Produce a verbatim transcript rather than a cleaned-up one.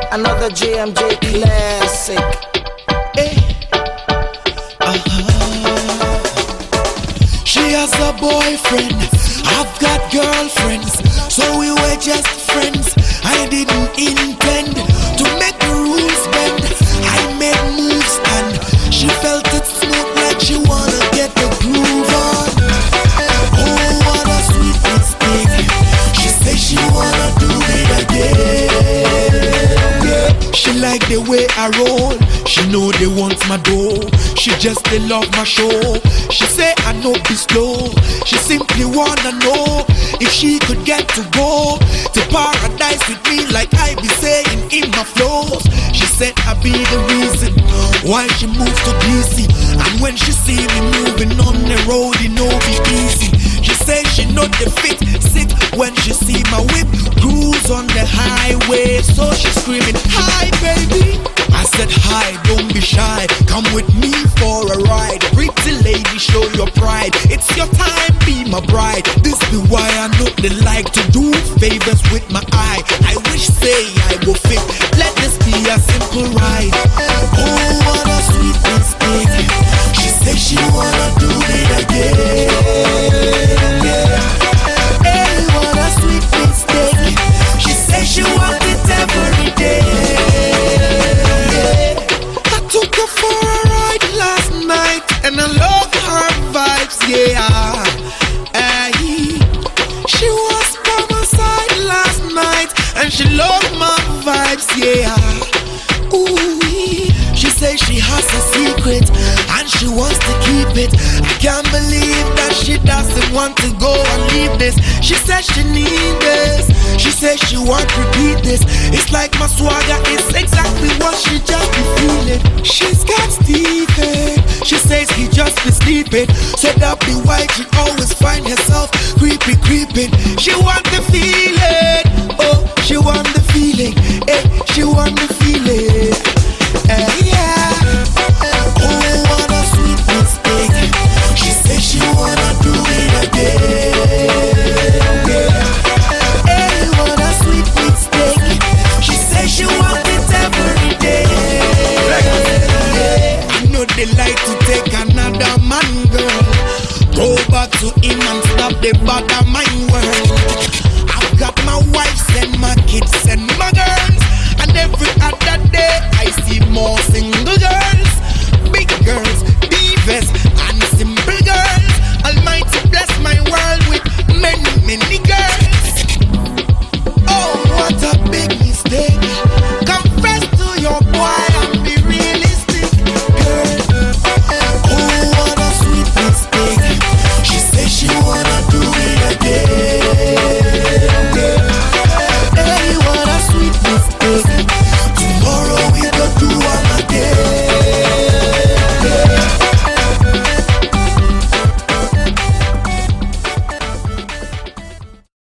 Another J M J classic. Hey. Uh-huh. She has a boyfriend, I've got girlfriends, so we were just friends. I didn't intend to make the rules bend. I made moves and she felt it smooth like she wanna get the groove on. Oh, what a sweet mistake. She said she wanna do it again. She like the way I roll. She know they want my dough. She just they love my show. She say I know be slow. She simply wanna know if she could get to go to paradise with me like I be saying in my flows. She said I be the reason why she moves to D C. And when she see me moving on the road, it know be easy. She say she know the fit sick when she see my whip cruise on the highway. So she screaming, hi baby. I said hi, don't be shy, come with me for a ride. Pretty lady, show your pride. It's your time, be my bride. This be why I know they like to do favors with my eye. I wish say I will fit. Let this be a simple ride. Oh, what a sweet mistake. She said she wanna do it again. Hey, what a sweet mistake. She said she want it every day. Took her for a ride last night and I love her vibes, yeah. Ay, she was by my side last night and she loved my vibes, yeah. Ooh, she says she has a secret and she wants to keep it. I can't believe that she doesn't want to go and leave this. She says she need this. She says she won't repeat this. It's like my swagger is exactly what she just be feeling. She's got Steven. She says he just be sleeping, so that be why she always find herself creepy, creeping. She want the feeling. Oh, she want the feeling. Eh, she want the feeling. Eh, yeah. Oh, what a sweet mistake. She says she wanna do it again. She wants it every day. I know they like to take another man, girl. Go back to him and stop the bother mind world. I've got my wives and my kids and my girls, and every other day I see more single girls, big girls,